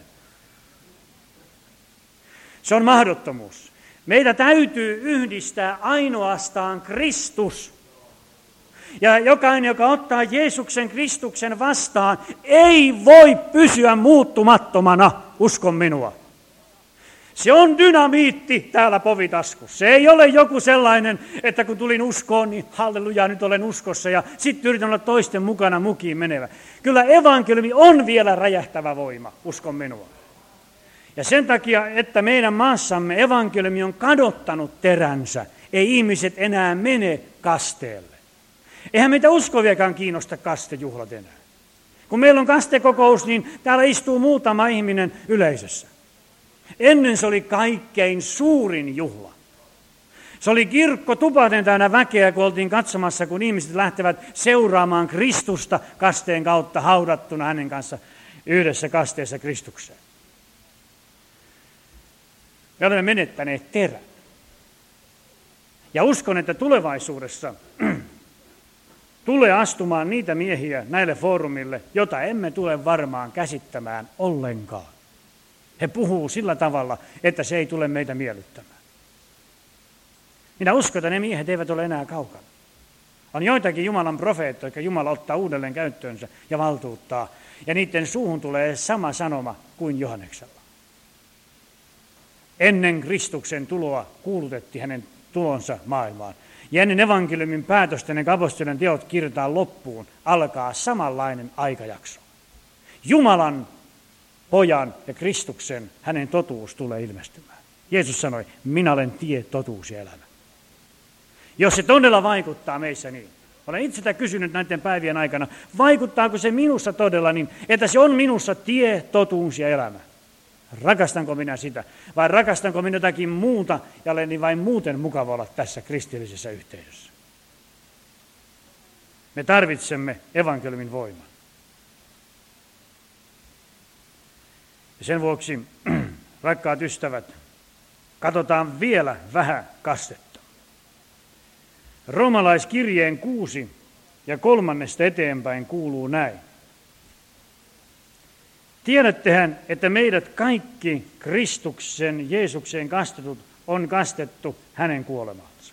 Se on mahdottomuus. Meitä täytyy yhdistää ainoastaan Kristus. Ja jokainen, joka ottaa Jeesuksen Kristuksen vastaan, ei voi pysyä muuttumattomana, uskon minua. Se on dynamiitti täällä povitaskussa. Se ei ole joku sellainen, että kun tulin uskoon, niin halleluja, nyt olen uskossa ja sitten yritän olla toisten mukana mukiin menevä. Kyllä evankeliumi on vielä räjähtävä voima, uskon minua. Ja sen takia, että meidän maassamme evankeliumi on kadottanut teränsä, ei ihmiset enää mene kasteelle. Eihän meitä uskoviakaan kiinnosta kastejuhlat enää. Kun meillä on kastekokous, niin täällä istuu muutama ihminen yleisössä. Ennen se oli kaikkein suurin juhla. Se oli kirkko tupaten täynnä väkeä, kun oltiin katsomassa, kun ihmiset lähtevät seuraamaan Kristusta kasteen kautta haudattuna hänen kanssa yhdessä kasteessa Kristukseen. Me olemme menettäneet terän. Ja uskon, että tulevaisuudessa tulee astumaan niitä miehiä näille foorumille, jota emme tule varmaan käsittämään ollenkaan. He puhuu sillä tavalla, että se ei tule meitä miellyttämään. Minä uskon, että ne miehet eivät ole enää kaukana. On joitakin Jumalan profeettoja, jotka Jumala ottaa uudelleen käyttöönsä ja valtuuttaa. Ja niiden suuhun tulee sama sanoma kuin Johanneksella. Ennen Kristuksen tuloa kuulutettiin hänen tulonsa maailmaan. Ja ennen evankeliumin päätösten ja apostolien teot kirjoitetaan loppuun, alkaa samanlainen aikajakso. Jumalan, Pojan ja Kristuksen, hänen totuus tulee ilmestymään. Jeesus sanoi, minä olen tie, totuus ja elämä. Jos se todella vaikuttaa meissä niin, olen itse sitä kysynyt näiden päivien aikana, vaikuttaako se minussa todella niin, että se on minussa tie, totuus ja elämä? Rakastanko minä sitä vai rakastanko minä jotakin muuta ja olen niin vain muuten mukava olla tässä kristillisessä yhteisössä? Me tarvitsemme evankeliumin voiman. Ja sen vuoksi, rakkaat ystävät, katsotaan vielä vähän kastetta. Roomalaiskirjeen 6 ja 3 eteenpäin kuuluu näin. Tiedättehän, että meidät kaikki Kristuksen, Jeesukseen kastetut on kastettu hänen kuolemaansa.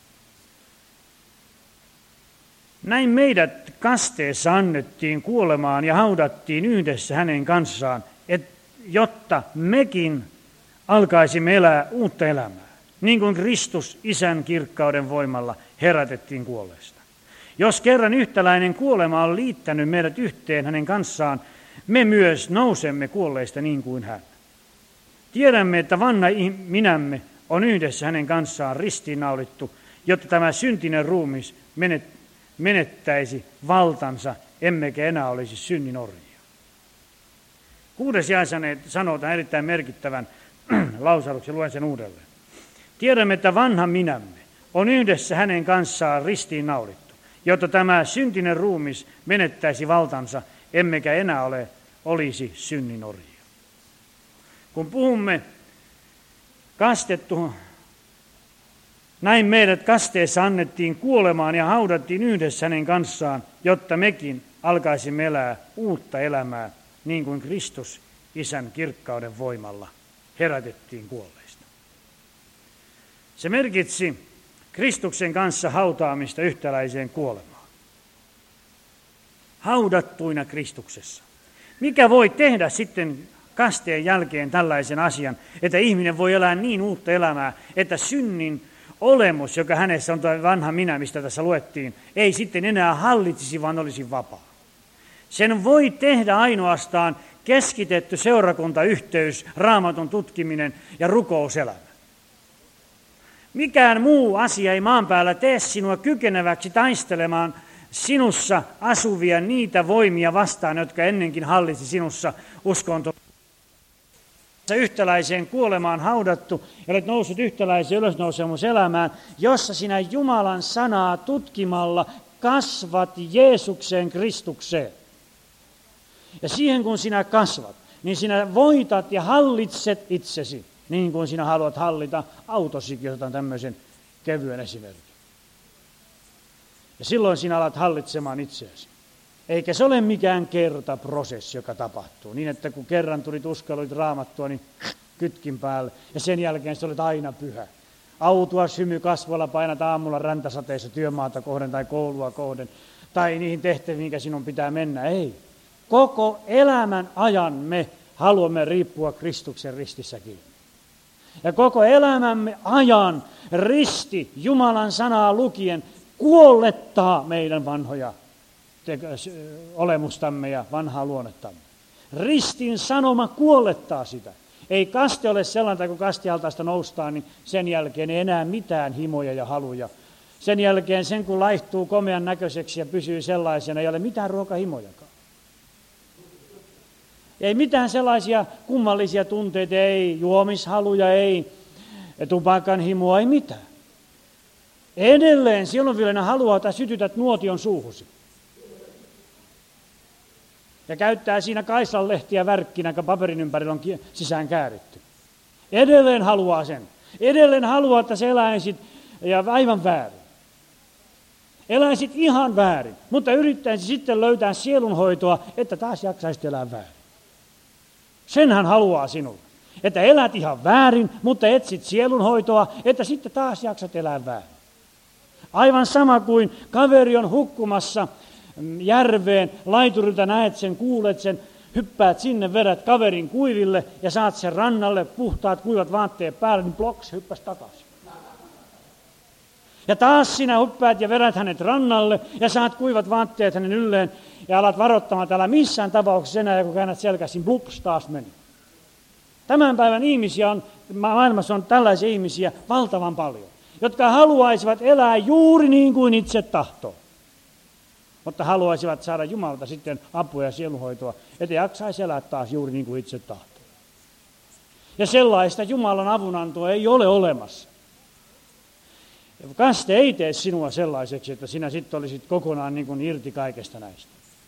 Näin meidät kasteessa annettiin kuolemaan ja haudattiin yhdessä hänen kanssaan, jotta mekin alkaisimme elää uutta elämää, niin kuin Kristus Isän kirkkauden voimalla herätettiin kuolleista. Jos kerran yhtäläinen kuolema on liittänyt meidät yhteen hänen kanssaan, me myös nousemme kuolleista niin kuin hän. Tiedämme, että vanha minämme on yhdessä hänen kanssaan ristiinnaulittu, jotta tämä syntinen ruumis menettäisi valtansa, emmekä enää olisi synnin orjia. 6. jae sanoo tämän erittäin merkittävän lausahduksen, luen sen uudelleen. Tiedämme, että vanha minämme on yhdessä hänen kanssaan ristiinnaulittu, jotta tämä syntinen ruumis menettäisi valtansa, emmekä enää olisi synnin orjia. Kun puhumme kastettu, näin meidät kasteessa annettiin kuolemaan ja haudattiin yhdessä hänen kanssaan, jotta mekin alkaisimme elää uutta elämää, niin kuin Kristus Isän kirkkauden voimalla herätettiin kuolleista. Se merkitsi Kristuksen kanssa hautaamista yhtäläiseen kuolemaan. Haudattuina Kristuksessa. Mikä voi tehdä sitten kasteen jälkeen tällaisen asian, että ihminen voi elää niin uutta elämää, että synnin olemus, joka hänessä on tuo vanha minä, mistä tässä luettiin, ei sitten enää hallitsisi, vaan olisi vapaa. Sen voi tehdä ainoastaan keskitetty seurakuntayhteys, Raamatun tutkiminen ja rukouselämä. Mikään muu asia ei maan päällä tee sinua kykeneväksi taistelemaan sinussa asuvia niitä voimia vastaan, jotka ennenkin hallitsi sinussa uskonto. Yhtäläiseen kuolemaan haudattu ja olet noussut yhtäläiseen ylösnousemuselämään, jossa sinä Jumalan sanaa tutkimalla kasvat Jeesukseen Kristukseen. Ja siihen kun sinä kasvat, niin sinä voitat ja hallitset itsesi, niin kuin sinä haluat hallita autosikin, otan tämmöisen kevyen esimerkin. Ja silloin sinä alat hallitsemaan itseäsi. Eikä se ole mikään kertaprosessi, joka tapahtuu. Niin, että kun kerran tulit uskalluit Raamattua, niin kytkin päälle. Ja sen jälkeen sä olet aina pyhä. Autua hymy kasvoilla painat aamulla räntäsateessa työmaata kohden tai koulua kohden. Tai niihin tehtäviin, mikä sinun pitää mennä. Ei. Koko elämän ajan me haluamme riippua Kristuksen ristissäkin. Ja koko elämämme ajan risti Jumalan sanaa lukien kuollettaa meidän vanhoja olemustamme ja vanhaa luonnettamme. Ristin sanoma kuollettaa sitä. Ei kaste ole sellainen, kun kastialtaasta noustaan, niin sen jälkeen ei enää mitään himoja ja haluja. Sen jälkeen sen kun laihtuu komean näköiseksi ja pysyy sellaisena, ei ole mitään ruokahimojakaan. Ei mitään sellaisia kummallisia tunteita, ei juomishaluja, ei tupakan himoa, ei mitään. Edelleen sielunviljelijänä haluaa, että sytytät nuotion suuhusi. Ja käyttää siinä kaislanlehtiä värkkinä, kun paperin ympärillä on sisään kääritty. Edelleen haluaa sen. Edelleen haluaa, että sä eläisit ja aivan väärin. Eläisit ihan väärin, mutta yrittäisi sitten löytää sielunhoitoa, että taas jaksaisit elää väärin. Sen hän haluaa sinulle. Että elät ihan väärin, mutta etsit sielunhoitoa, että sitten taas jaksat elää väärin. Aivan sama kuin kaveri on hukkumassa järveen, laiturilta näet sen, kuulet sen, hyppäät sinne, vedät kaverin kuiville ja saat sen rannalle, puhtaat kuivat vaatteet päälle, niin ploks, hyppäs takaisin. Ja taas sinä hyppäät ja vedät hänet rannalle ja saat kuivat vaatteet hänen ylleen ja alat varoittamaan, että älä missään tapauksessa enää, kun käännät selkäsin, plups, taas meni. Tämän päivän ihmisiä on, maailmassa on tällaisia ihmisiä valtavan paljon, jotka haluaisivat elää juuri niin kuin itse tahtoo. Mutta haluaisivat saada Jumalalta sitten apua ja sielunhoitoa, ettei jaksaisi elää taas juuri niin kuin itse tahtoo. Ja sellaista Jumalan avunantoa ei ole olemassa. Kaste ei tee sinua sellaiseksi, että sinä sitten olisit kokonaan niin kuin irti kaikesta näistä.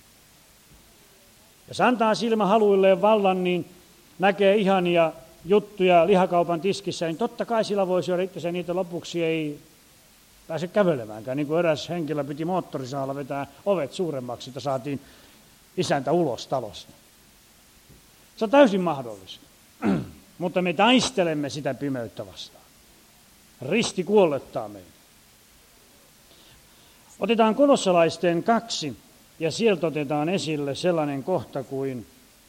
Jos antaa silmähaluilleen vallan, niin näkee ihania juttuja lihakaupan tiskissä, niin totta kai sillä voi syödä itse niitä lopuksi ei pääse kävelemäänkään. Niin kuin eräs henkilö piti moottorisaalla vetää ovet suuremmaksi, että saatiin isäntä ulos talosta. Se on täysin mahdollista, mutta me taistelemme sitä pimeyttä vastaan. Risti kuollettaa meitä. Otetaan Kolossalaisten 2 ja sieltä otetaan esille sellainen kohta kuin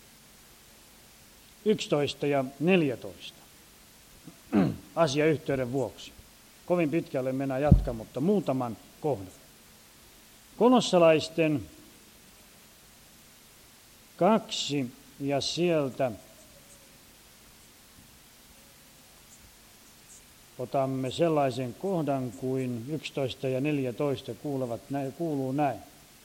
11 ja 14 asiayhteyden vuoksi. Kovin pitkälle mennään jatkaa, mutta muutaman kohdan. Kolossalaisten 2 ja sieltä otamme sellaisen kohdan kuin 11 ja 14 kuuluu näin.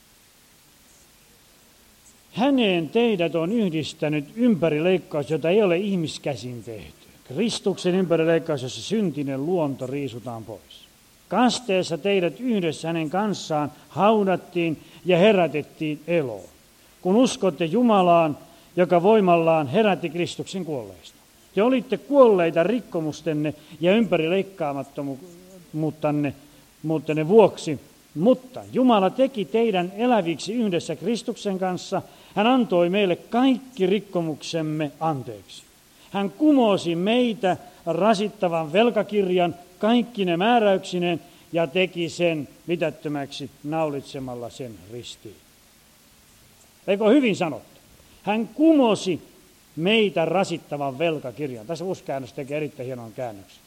Häneen teidät on yhdistänyt ympärileikkaus, jota ei ole ihmiskäsin tehty. Kristuksen ympärileikkaus, jossa syntinen luonto riisutaan pois. Kasteessa teidät yhdessä hänen kanssaan haudattiin ja herätettiin eloon, kun uskotte Jumalaan, joka voimallaan herätti Kristuksen kuolleista. Te olitte kuolleita rikkomustenne ja ympärileikkaamattomuuttanne vuoksi, mutta Jumala teki teidän eläviksi yhdessä Kristuksen kanssa. Hän antoi meille kaikki rikkomuksemme anteeksi. Hän kumosi meitä rasittavan velkakirjan kaikkine määräyksineen ja teki sen mitättömäksi naulitsemalla sen ristiin. Eikö hyvin sanottu? Hän kumosi meitä rasittavan velkakirjan. Tässä uusi käännös tekee erittäin hienon käännöksen.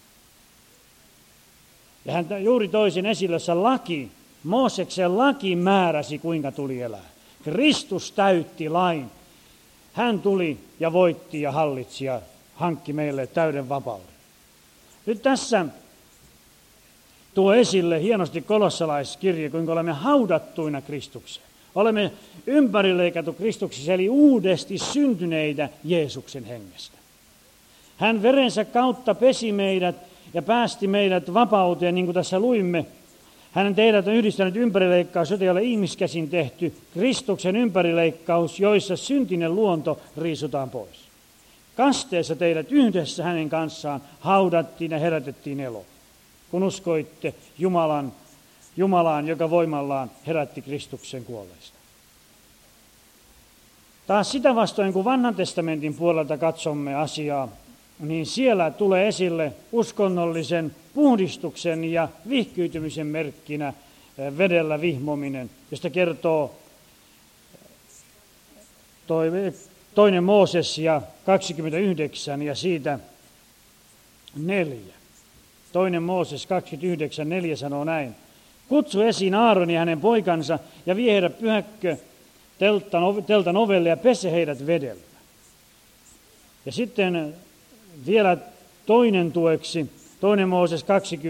Ja hän juuri toi sen esille, jossa laki, Mooseksen laki määräsi, kuinka tuli elää. Kristus täytti lain. Hän tuli ja voitti ja hallitsi ja hankki meille täyden vapauden. Nyt tässä tuo esille hienosti kolossalaiskirje, kuinka olemme haudattuina Kristukseen. Olemme ympärileikattu Kristuksessa, eli uudesti syntyneitä Jeesuksen hengestä. Hän verensä kautta pesi meidät ja päästi meidät vapauteen, niin kuin tässä luimme. Hänen teidät on yhdistänyt ympärileikkaus, jota ei ole ihmiskäsin tehty, Kristuksen ympärileikkaus, joissa syntinen luonto riisutaan pois. Kasteessa teidät yhdessä hänen kanssaan haudattiin ja herätettiin eloon, kun uskoitte Jumalaan, joka voimallaan herätti Kristuksen kuolleista. Taas sitä vastoin, kun Vanhan testamentin puolelta katsomme asiaa, niin siellä tulee esille uskonnollisen puhdistuksen ja vihkyytymisen merkkinä vedellä vihmominen, josta kertoo toinen Mooses ja 29 ja siitä 4. Toinen Mooses 29:4 sanoo näin. Kutsu esiin Aaron ja hänen poikansa ja vie heidät pyhäkkö teltan ovelle ja pese heidät vedellä. Ja sitten vielä toinen tueksi, toinen Mooses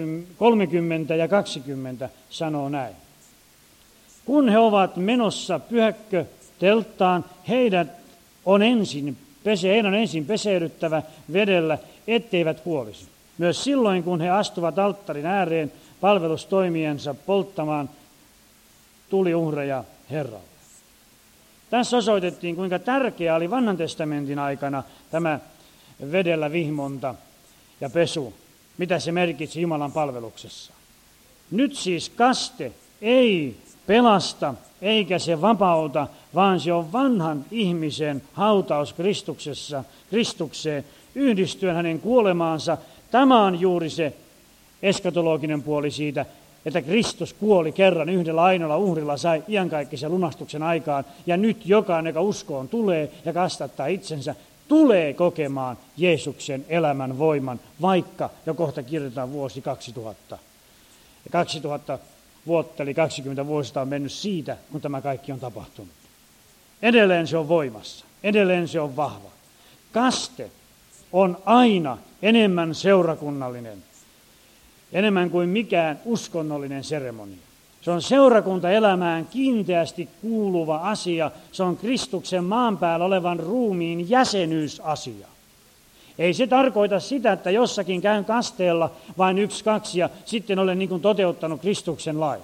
30 ja 20 sanoo näin. Kun he ovat menossa pyhäkkö telttaan, heidän on ensin peseydyttävä vedellä, etteivät kuolisi. Myös silloin, kun he astuvat alttarin ääreen palvelustoimiensa polttamaan tuliuhreja Herralle. Tässä osoitettiin, kuinka tärkeää oli Vanhan testamentin aikana tämä vedellä vihmonta ja pesu, mitä se merkitsi Jumalan palveluksessa. Nyt siis kaste ei pelasta eikä se vapauta, vaan se on vanhan ihmisen hautaus Kristukseen yhdistyen hänen kuolemaansa. Tämä on juuri se eskatologinen puoli siitä, että Kristus kuoli kerran yhdellä ainoalla uhrilla, sai iankaikkisen lunastuksen aikaan, ja nyt jokainen, joka uskoon tulee ja kastattaa itsensä, tulee kokemaan Jeesuksen elämän voiman, vaikka jo kohta kirjoitetaan vuosi 2000. Ja 2000 vuotta, eli 20 vuotta on mennyt siitä, kun tämä kaikki on tapahtunut. Edelleen se on voimassa, edelleen se on vahva. Kaste on aina enemmän seurakunnallinen, enemmän kuin mikään uskonnollinen seremonia. Se on seurakuntaelämään kiinteästi kuuluva asia. Se on Kristuksen maan päällä olevan ruumiin jäsenyysasia. Ei se tarkoita sitä, että jossakin käyn kasteella vain 1-2 ja sitten olen niin kuin toteuttanut Kristuksen lain.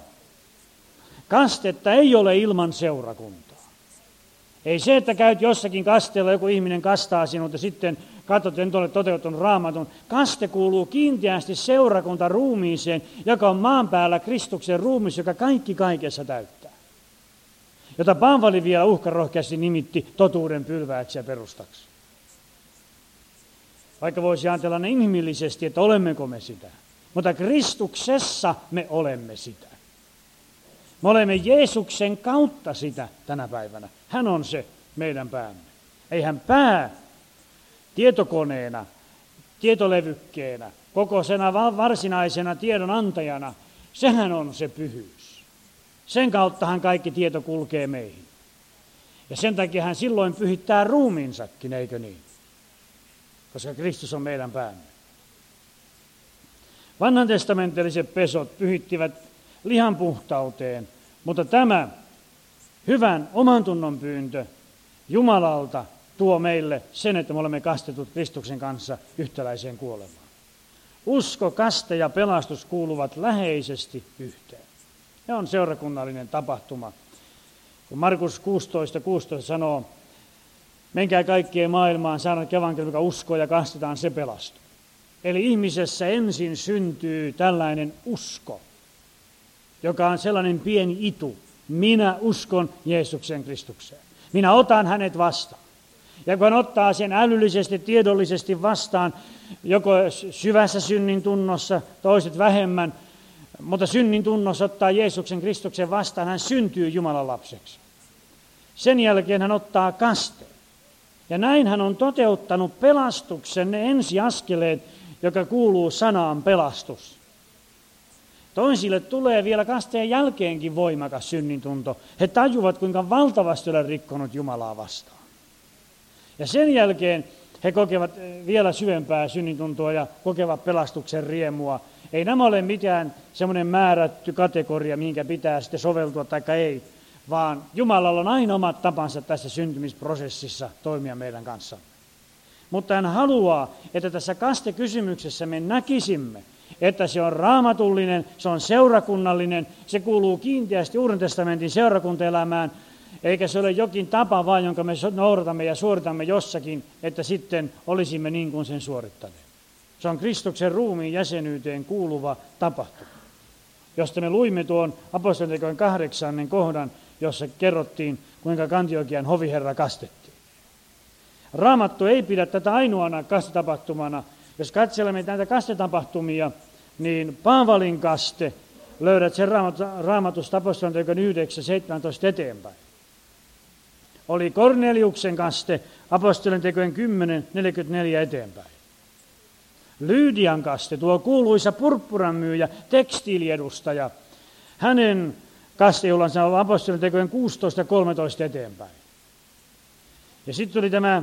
Kastetta ei ole ilman seurakuntaa. Ei se, että käyt jossakin kasteella, joku ihminen kastaa sinut ja sitten katsot, että en ole toteuttanut Raamatun. Kaste kuuluu kiinteästi seurakuntaruumiiseen, joka on maan päällä Kristuksen ruumis, joka kaikki kaikessa täyttää. Jota Paavali vielä uhkarohkeasti nimitti totuuden pylvääksi ja perustaksi. Vaikka voisi ajatella ne inhimillisesti, että olemmeko me sitä. Mutta Kristuksessa me olemme sitä. Me olemme Jeesuksen kautta sitä tänä päivänä. Hän on se meidän päämme. Eihän pää tietokoneena, tietolevykkeenä, kokoisena varsinaisena tiedonantajana, sehän on se pyhyys. Sen kauttahan kaikki tieto kulkee meihin. Ja sen takia hän silloin pyhittää ruumiinsakin, eikö niin? Koska Kristus on meidän päämme. Vanhan testamenttiset pesot pyhittivät lihan puhtauteen, mutta tämä hyvän omantunnon pyyntö Jumalalta tuo meille sen, että me olemme kastetut Kristuksen kanssa yhtäläiseen kuolemaan. Usko, kaste ja pelastus kuuluvat läheisesti yhteen. Ja on seurakunnallinen tapahtuma. Kun Markus 16:16 sanoo, menkää kaikkeen maailmaan, saadaan evankeliumi, joka uskoo ja kastetaan, se pelastuu. Eli ihmisessä ensin syntyy tällainen usko, joka on sellainen pieni itu. Minä uskon Jeesuksen Kristukseen. Minä otan hänet vastaan. Ja kun hän ottaa sen älyllisesti, tiedollisesti vastaan, joko syvässä synnin tunnossa, toiset vähemmän, mutta synnin tunnossa ottaa Jeesuksen Kristuksen vastaan, hän syntyy Jumalan lapseksi. Sen jälkeen hän ottaa kasteen. Ja näin hän on toteuttanut pelastuksen, ne ensiaskeleet, joka kuuluu sanaan pelastus. Toisille tulee vielä kasteen jälkeenkin voimakas synnintunto. He tajuvat, kuinka valtavasti olen rikkonut Jumalaa vastaan. Ja sen jälkeen he kokevat vielä syvempää synnintuntoa ja kokevat pelastuksen riemua. Ei nämä ole mitään semmoinen määrätty kategoria, mihinkä pitää sitten soveltua tai ei, vaan Jumalalla on aina omat tapansa tässä syntymisprosessissa toimia meidän kanssa. Mutta hän haluaa, että tässä kastekysymyksessä me näkisimme, että se on raamatullinen, se on seurakunnallinen, se kuuluu kiinteästi Uuden testamentin seurakuntaelämään, eikä se ole jokin tapa vaan, jonka me noudatamme ja suoritamme jossakin, että sitten olisimme niin kuin sen suorittaneet. Se on Kristuksen ruumiin jäsenyyteen kuuluva tapahtuma, josta me luimme tuon apostolitekojen 8. kohdan, jossa kerrottiin, kuinka Antiokian hoviherra kastettiin. Raamattu ei pidä tätä ainoana kastetapahtumana. Jos katselemme näitä kastetapahtumia, niin Paavalin kaste löydät sen Raamatusta apostolitekojen 9:17 eteenpäin. Oli Korneliuksen kaste apostolitekojen 10:44 eteenpäin. Lyydian kaste, tuo kuuluisa purppuranmyyjä, tekstiiliedustaja, hänen kastejullansa on apostolitekojen 16:13 eteenpäin. Ja sitten tuli tämä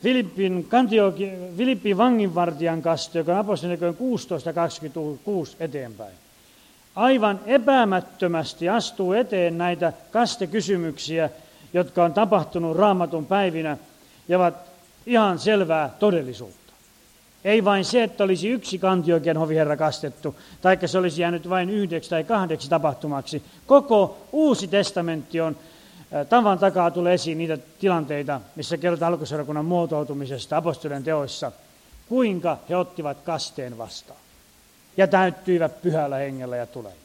Filippin vanginvartijan kaste, joka on apostolitekojen 16:26 eteenpäin. Aivan epämättömästi astuu eteen näitä kastekysymyksiä, jotka on tapahtunut Raamatun päivinä ja ovat ihan selvää todellisuutta. Ei vain se, että olisi yksi Antiokian hoviherra kastettu, taikka se olisi jäänyt vain 1 tai 2 tapahtumaksi. Koko Uusi testamentti on, tavan takaa tulee esiin niitä tilanteita, missä kerrotaan alkuseurakunnan muotoutumisesta apostolien teoissa, kuinka he ottivat kasteen vastaan ja täyttyivät pyhällä hengellä ja tulella.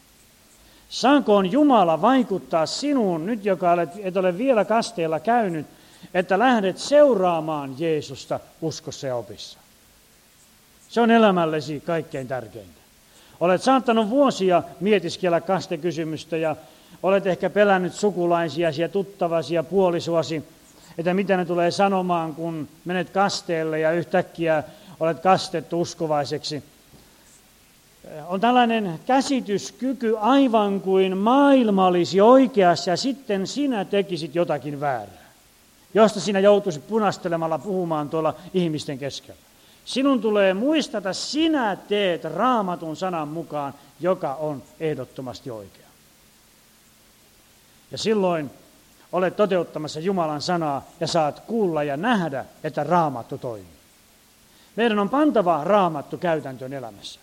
Saankoon Jumala vaikuttaa sinuun nyt, joka et ole vielä kasteella käynyt, että lähdet seuraamaan Jeesusta uskossa ja opissa. Se on elämällesi kaikkein tärkeintä. Olet saattanut vuosia mietiskellä kastekysymystä ja olet ehkä pelännyt sukulaisiasi ja tuttavasi ja puolisoasi, että mitä ne tulee sanomaan, kun menet kasteelle ja yhtäkkiä olet kastettu uskovaiseksi. On tällainen käsityskyky aivan kuin maailma olisi oikeassa ja sitten sinä tekisit jotakin väärää, josta sinä joutuisit punastelemalla puhumaan tuolla ihmisten keskellä. Sinun tulee muistaa, että sinä teet Raamatun sanan mukaan, joka on ehdottomasti oikea. Ja silloin olet toteuttamassa Jumalan sanaa ja saat kuulla ja nähdä, että Raamattu toimii. Meidän on pantava Raamattu käytäntöön elämässä.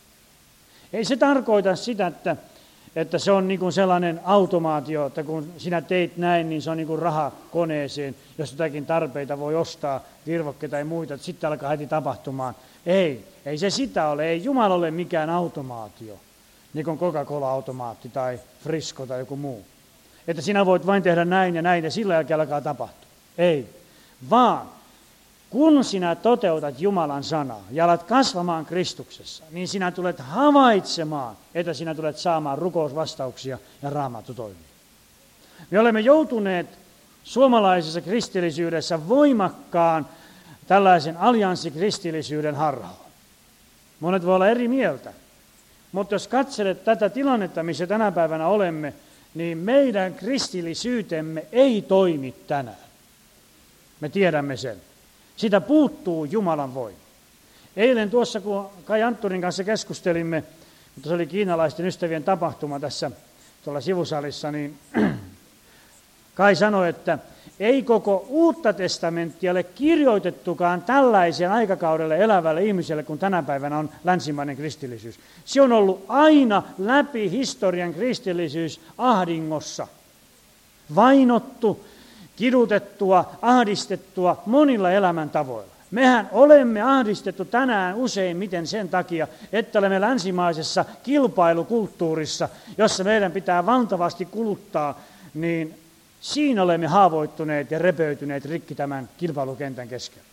Ei se tarkoita sitä, että se on niin kuin sellainen automaatio, että kun sinä teit näin, niin se on niin kuin raha koneeseen, jos jotakin tarpeita voi ostaa, virvokkeita tai muita, että sitten alkaa heti tapahtumaan. Ei se sitä ole. Ei Jumala ole mikään automaatio, niin kuin Coca-Cola-automaatti tai Frisco tai joku muu. Että sinä voit vain tehdä näin ja näin ja sillä jälkeen alkaa tapahtua. Ei, vaan kun sinä toteutat Jumalan sanaa ja alat kasvamaan Kristuksessa, niin sinä tulet havaitsemaan, että sinä tulet saamaan rukousvastauksia ja Raamattu toimii. Me olemme joutuneet suomalaisessa kristillisyydessä voimakkaan tällaisen allianssikristillisyyden harhaan. Monet voi olla eri mieltä, mutta jos katselet tätä tilannetta, missä tänä päivänä olemme, niin meidän kristillisyytemme ei toimi tänään. Me tiedämme sen. Sitä puuttuu Jumalan voima. Eilen tuossa, kun Kai Anttonin kanssa keskustelimme, mutta se oli kiinalaisten ystävien tapahtuma tässä tuolla sivusalissa, niin Kai sanoi, että ei koko Uutta testamenttia ole kirjoitettukaan tällaisen aikakaudelle elävälle ihmiselle, kun tänä päivänä on länsimainen kristillisyys. Se on ollut aina läpi historian kristillisyys ahdingossa. Vainottu, kidutettua, ahdistettua monilla elämäntavoilla. Mehän olemme ahdistettu tänään useimmiten sen takia, että olemme länsimaisessa kilpailukulttuurissa, jossa meidän pitää valtavasti kuluttaa, niin siinä olemme haavoittuneet ja repeytyneet rikki tämän kilpailukentän keskellä.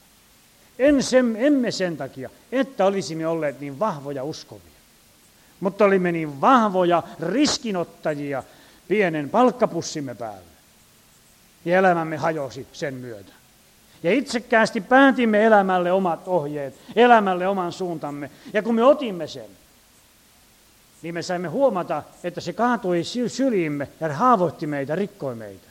Emme sen takia, että olisimme olleet niin vahvoja uskovia, mutta olimme niin vahvoja riskinottajia pienen palkkapussimme päälle. Ja elämämme hajosi sen myötä. Ja itsekkäästi päätimme elämälle omat ohjeet, elämälle oman suuntamme. Ja kun me otimme sen, niin me saimme huomata, että se kaatui syliimme ja haavoitti meitä, rikkoi meitä.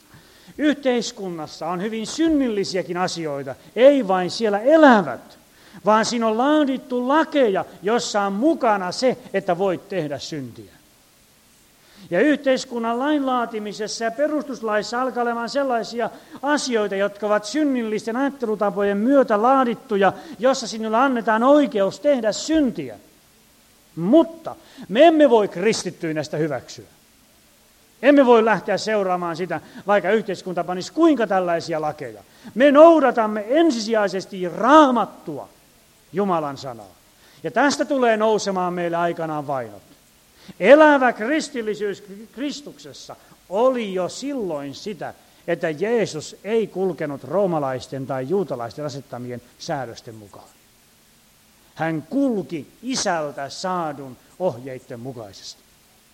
Yhteiskunnassa on hyvin synnillisiäkin asioita, ei vain siellä elävät, vaan siinä on laadittu lakeja, jossa on mukana se, että voit tehdä syntiä. Ja yhteiskunnan lain laatimisessa ja perustuslaissa alkaa olemaan sellaisia asioita, jotka ovat synnillisten ajattelutapojen myötä laadittuja, jossa sinulle annetaan oikeus tehdä syntiä. Mutta me emme voi kristittyinä sitä hyväksyä. Emme voi lähteä seuraamaan sitä, vaikka yhteiskunta panisi kuinka tällaisia lakeja. Me noudatamme ensisijaisesti Raamattua, Jumalan sanaa. Ja tästä tulee nousemaan meille aikanaan vainot. Elävä kristillisyys Kristuksessa oli jo silloin sitä, että Jeesus ei kulkenut roomalaisten tai juutalaisten asettamien säädösten mukaan. Hän kulki Isältä saadun ohjeiden mukaisesti.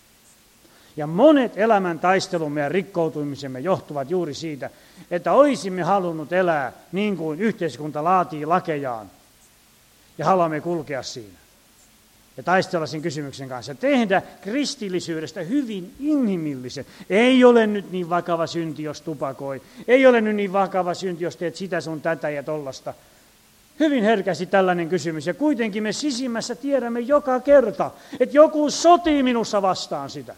Ja monet elämän taistelumme ja rikkoutumisemme johtuvat juuri siitä, että olisimme halunnut elää niin kuin yhteiskunta laatii lakejaan ja haluamme kulkea siinä. Ja taistella sen kysymyksen kanssa. Tehdä kristillisyydestä hyvin inhimillisen. Ei ole nyt niin vakava synti, jos tupakoi. Ei ole nyt niin vakava synti, jos teet sitä sun tätä ja tollasta. Hyvin herkästi tällainen kysymys. Ja kuitenkin me sisimmässä tiedämme joka kerta, että joku sotii minussa vastaan sitä.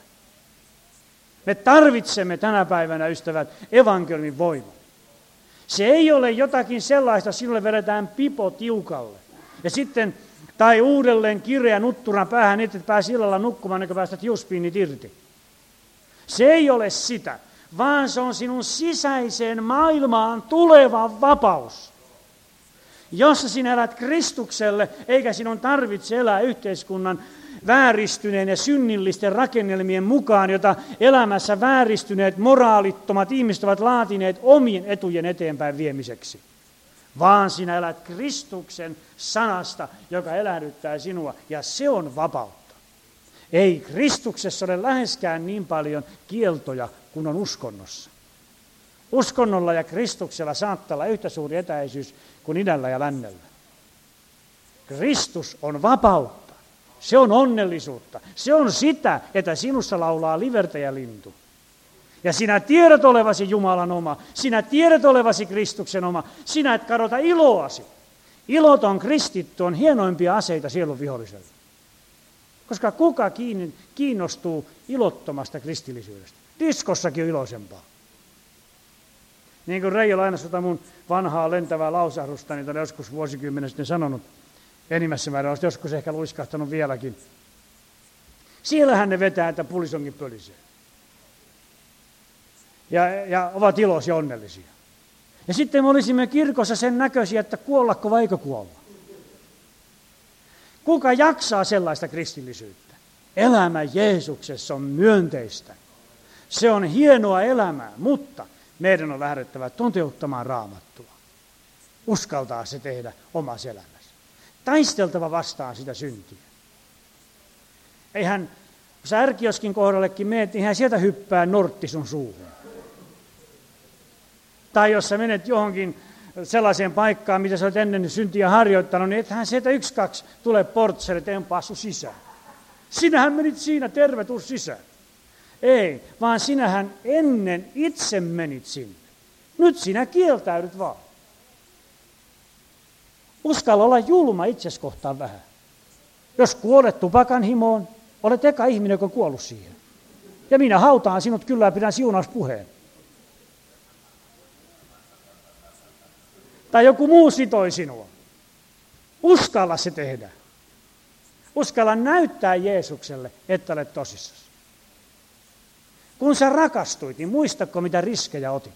Me tarvitsemme tänä päivänä, ystävät, evankeliumin voiman. Se ei ole jotakin sellaista, sinulle vedetään pipo tiukalle. Ja sitten, tai uudelleen kireä nutturan päähän, niin että pääsi illalla nukkumaan, eikä päästät hiuspiinit irti. Se ei ole sitä, vaan se on sinun sisäiseen maailmaan tuleva vapaus, jossa sinä elät Kristukselle, eikä sinun tarvitse elää yhteiskunnan vääristyneen ja synnillisten rakennelmien mukaan, jota elämässä vääristyneet, moraalittomat ihmiset ovat laatineet omien etujen eteenpäin viemiseksi. Vaan sinä elät Kristuksen sanasta, joka elähdyttää sinua, ja se on vapautta. Ei Kristuksessa ole läheskään niin paljon kieltoja kuin on uskonnossa. Uskonnolla ja Kristuksella saattaa olla yhtä suuri etäisyys kuin idällä ja lännellä. Kristus on vapautta. Se on onnellisuutta. Se on sitä, että sinussa laulaa livertäjälintu. Ja sinä tiedät olevasi Jumalan oma. Sinä tiedät olevasi Kristuksen oma. Sinä et kadota iloasi. Iloton kristitty on hienoimpia aseita sielun viholliselle. Koska kuka kiinnostuu ilottomasta kristillisyydestä? Diskossakin on iloisempaa. Niin kuin Reijo lainasi mun vanhaa lentävää lausahdusta, niin olen joskus vuosikymmenen sitten sanonut, enimmässä määrin olisi joskus ehkä luiskahtanut vieläkin. Siellähän ne vetää, että pulisonkin pölisee. Ja ovat iloisia ja onnellisia. Ja sitten me olisimme kirkossa sen näköisiä, että kuollako vai eikö kuolla. Kuka jaksaa sellaista kristillisyyttä? Elämä Jeesuksessa on myönteistä. Se on hienoa elämää, mutta meidän on lähdettävä toteuttamaan Raamattua. Uskaltaa se tehdä omassa elämässä. Taisteltava vastaan sitä syntiä. Eihän, kun sä Ärkioskin kohdallekin menet, niin eihän sieltä hyppää nortti sun suuhun. Tai jos sä menet johonkin sellaiseen paikkaan, mitä sä olet ennen syntiä harjoittanut, niin ethän sieltä 1-2 tule portselle, että en passu sisään. Sinähän menit siinä, terve, tuu sisään. Ei, vaan sinähän ennen itse menit sinne. Nyt sinä kieltäydyt vaan. Uskalla olla julma itses kohtaan vähän. Jos kuolet tupakan himoon, olet eka ihminen, joka on kuollut siihen. Ja minä hautaan sinut kyllä ja pidän siunauspuheen. Tai joku muu sitoi sinua. Uskalla se tehdä. Uskalla näyttää Jeesukselle, että olet tosissasi. Kun sä rakastuit, niin muistatko, mitä riskejä otit?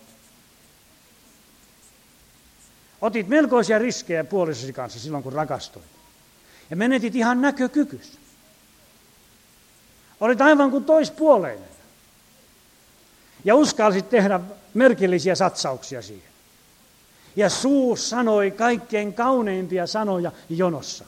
Otit melkoisia riskejä puolisosi kanssa silloin, kun rakastuit. Ja menetit ihan näkökykys. Olit aivan kuin toispuoleinen. Ja uskalsit tehdä merkillisiä satsauksia siihen. Ja suu sanoi kaikkein kauneimpia sanoja jonossa.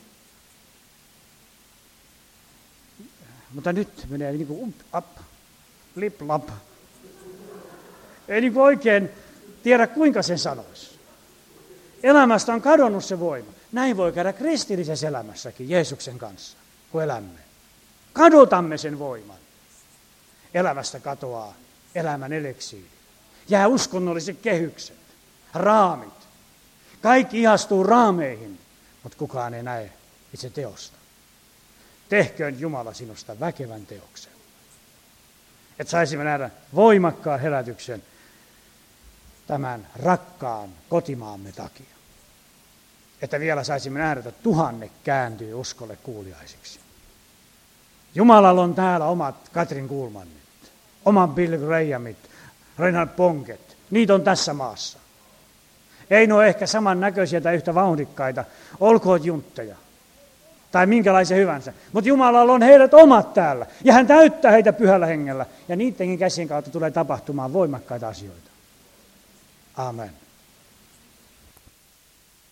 Mutta nyt menee niin kuin up, lip, lap. Ei niin kuin oikein tiedä, kuinka sen sanoisi. Elämästä on kadonnut se voima. Näin voi käydä kristillisessä elämässäkin Jeesuksen kanssa, kun elämme. Kadotamme sen voiman. Elämästä katoaa elämän eliksiiri. Jää uskonnolliset kehykset, raamit. Kaikki ihastuu raameihin, mutta kukaan ei näe itse teosta. Tehköön Jumala sinusta väkevän teoksen. Että saisimme nähdä voimakkaan herätyksen tämän rakkaan kotimaamme takia. Että vielä saisimme nähdä, että 1000 kääntyy uskolle kuuliaisiksi. Jumalalla on täällä omat Katrin Kuhlmannit, oman Bill Grahamit, Reinhard Bonket. Niitä on tässä maassa. Ei ne ole ehkä samannäköisiä tai yhtä vauhdikkaita, olkoon juntteja tai minkälaisia hyvänsä. Mutta Jumalalla on heidät omat täällä ja hän täyttää heitä pyhällä hengellä. Ja niidenkin käsien kautta tulee tapahtumaan voimakkaita asioita. Amen.